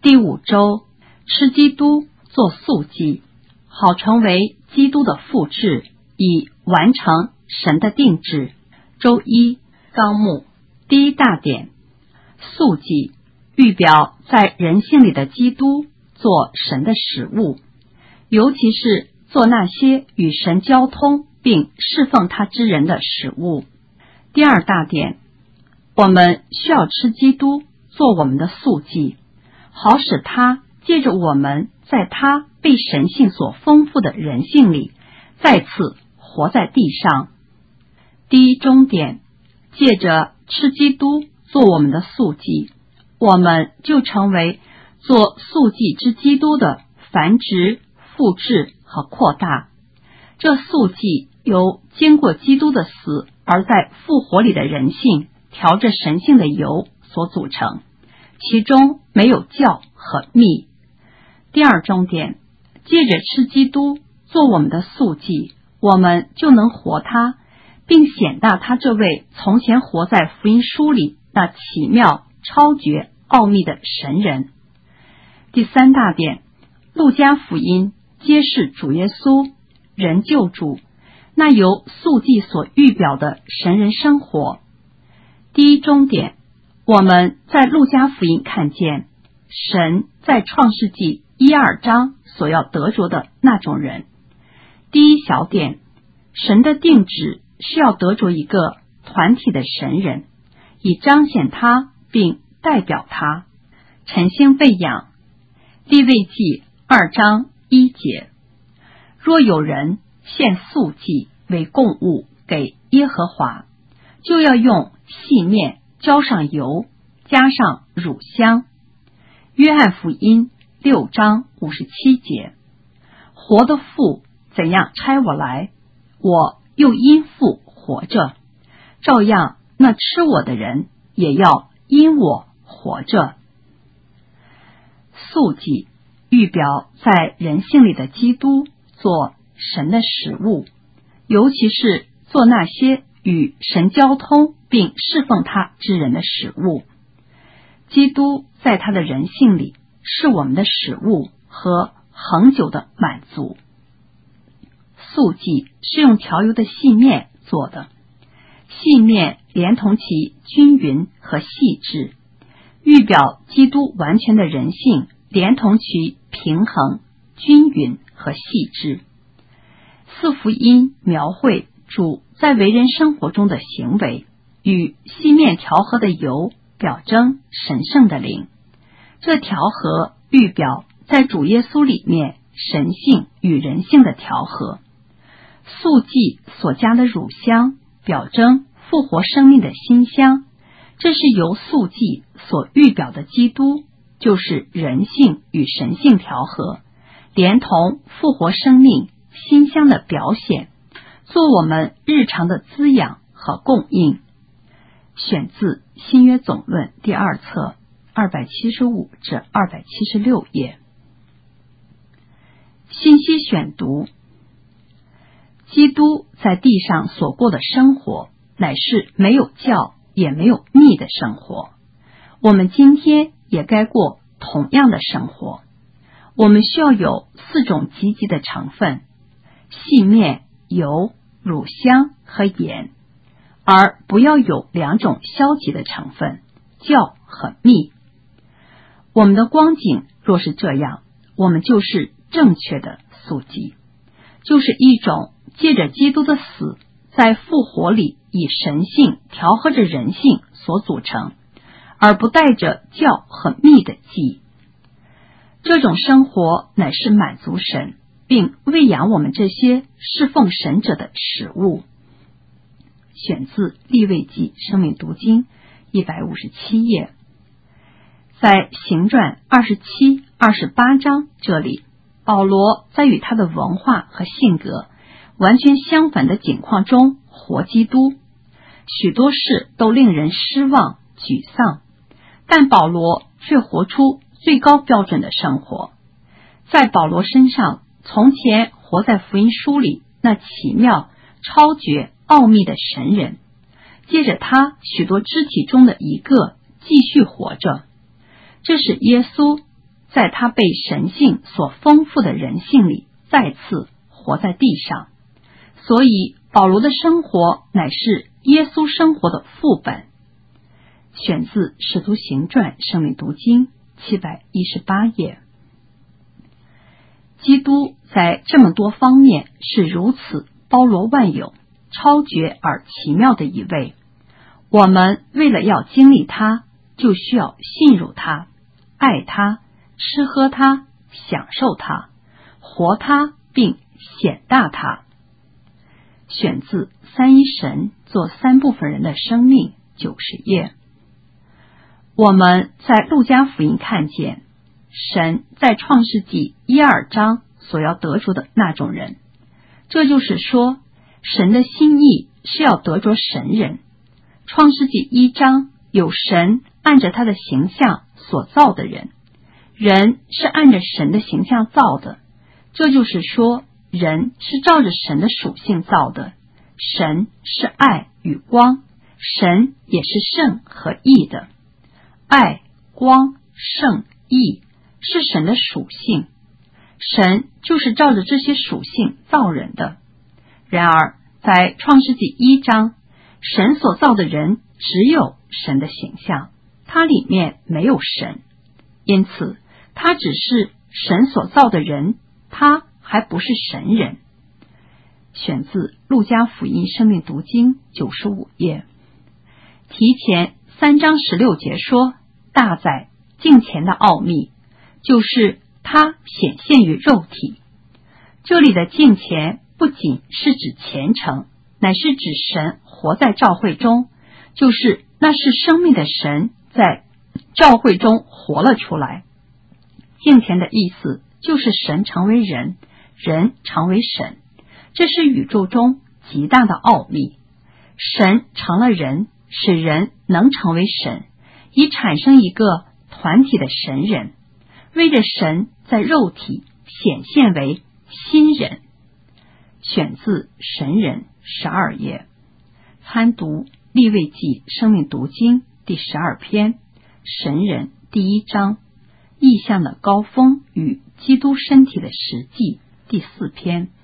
第5周，吃基督做素祭，好成为基督的复制，以完成神的定旨。周1纲目第1大点，素祭预表在人性里的基督做神的食物，尤其是做那些与神交通并侍奉他之人的食物。第2大点，我们需要吃基督做我们的素祭，好使他借着我们在他被神性所丰富的人性里再次活在地上。第1中点，借着吃基督做我们的素祭，我们就成为做素祭之基督的繁殖、复制和扩大。这素祭由经过基督的死而在复活里的人性调着神性的油所组成，其中没有酵和蜜。第2中点，借着吃基督做我们的素祭，我们就能活他，并显大他这位从前活在福音书里那奇妙、超绝、奥秘的神人。第3大点，路加福音揭示主耶稣人救主，那由素祭所预表的神人生活。第1中点，我们在路加福音看见神在创世纪1、2章所要得着的那种人。第1小点，神的定旨是要得着一个团体的神人，以彰显他并代表他，晨星喂养。利未记2章1节，若有人献素祭为供物给耶和华，就要用细面浇上油，加上乳香。约翰福音6章57节，活的父怎样差我来，我又因父活着，照样那吃我的人也要因我活着。素祭预表在人性里的基督做神的食物，尤其是做那些与神交通并侍奉他之人的食物。基督在他的人性里是我们的食物和恒久的满足。素祭是用调油的细面做的，细面连同其均匀和细致，预表基督完全的人性连同其平衡、均匀和细致。4福音描绘主在为人生活中的行为，与细面调和的油表征神圣的灵。这调和预表在主耶稣里面神性与人性的调和。素祭所加的乳香表征复活生命的馨香，这是由素祭所预表的基督，就是人性与神性调和，连同复活生命馨香的表显，做我们日常的滋养和供应。选自新约总论第2册275至276页。信息选读：基督在地上所过的生活乃是没有酵也没有蜜的生活，我们今天也该过同样的生活。我们需要有4种积极的成分：细面、油、乳香和盐，而不要有2种消极的成分：酵和蜜。我们的光景若是这样，我们就是正确的素祭，就是一种借着基督的死在复活里以神性调和着人性所组成，而不带着酵和蜜的祭。这种生活乃是满足神并喂养我们这些侍奉神者的食物。选自利未记生命读经157页。在行传27、28章这里，保罗在与他的文化和性格完全相反的境况中活基督，许多事都令人失望沮丧，但保罗却活出最高标准的生活。在保罗身上，从前活在福音书里那奇妙、超绝、奥秘的神人，接着他许多肢体中的一个继续活着。这是耶稣在他被神性所丰富的人性里再次活在地上。所以保罗的生活乃是耶稣生活的副本。选自《使徒行传》生命读经718页。基督在这么多方面是如此包罗万有、超绝而奇妙的一位。我们为了要经历他，就需要信入他、爱他、吃喝他、享受他、活他并显大他。选自三一神做三部分人的生命90页。我们在路加福音看见神在创世纪1、2章所要得着的那种人，这就是说神的心意是要得着神人。创世纪1章有神按着他的形象所造的人，人是按着神的形象造的，这就是说人是照着神的属性造的。神是爱与光，神也是圣和义的。爱、光、圣、义是神的属性，神就是照着这些属性造人的。然而在创世纪1章，神所造的人只有神的形象，它里面没有神，因此他只是神所造的人，他还不是神人。选自路加福音生命读经95页。提前3章16节说，大在敬虔的奥秘，就是它显现于肉体。这里的敬虔不仅是指虔诚，乃是指神活在教会中，就是那是生命的神在教会中活了出来。敬虔的意思就是神成为人，人成为神，这是宇宙中极大的奥秘。神成了人，使人能成为神，以产生一个团体的神人，为着神在肉体显现为新人。选自神人12页。参读利未记生命读经第12篇，神人第1章，异象的高峰与基督身体的实际第4篇。